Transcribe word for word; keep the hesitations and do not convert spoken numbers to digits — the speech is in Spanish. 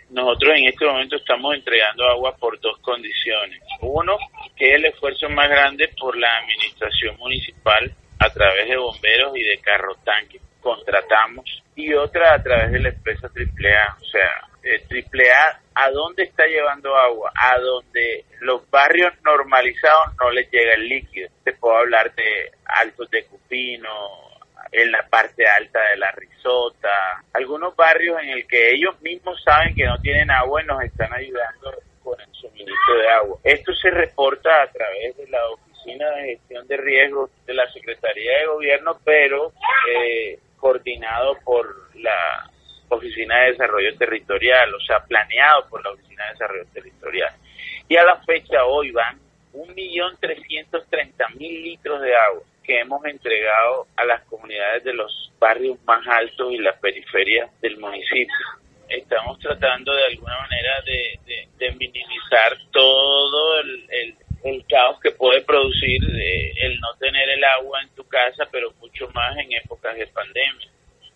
nosotros en este momento estamos entregando agua por dos condiciones. Uno, que es el esfuerzo más grande por la administración municipal a través de bomberos y de carro tanque, contratamos, y otra a través de la empresa Triple A. O sea, eh, Triple A, ¿a dónde está llevando agua? A donde los barrios normalizados no les llega el líquido. Te puedo hablar de Altos de Cupino, en la parte alta de la Risota, algunos barrios en el que ellos mismos saben que no tienen agua y nos están ayudando con el suministro de agua. Esto se reporta a través de la Oficina de Gestión de Riesgos de la Secretaría de Gobierno, pero eh, coordinado por la Oficina de Desarrollo Territorial, o sea, planeado por la Oficina de Desarrollo Territorial. Y a la fecha hoy van un millón trescientos treinta mil litros de agua que hemos entregado a las comunidades de los barrios más altos y las periferias del municipio. Estamos tratando de alguna manera de, de, de minimizar todo el, el, el caos que puede producir de, el no tener el agua en tu casa, pero mucho más en épocas de pandemia.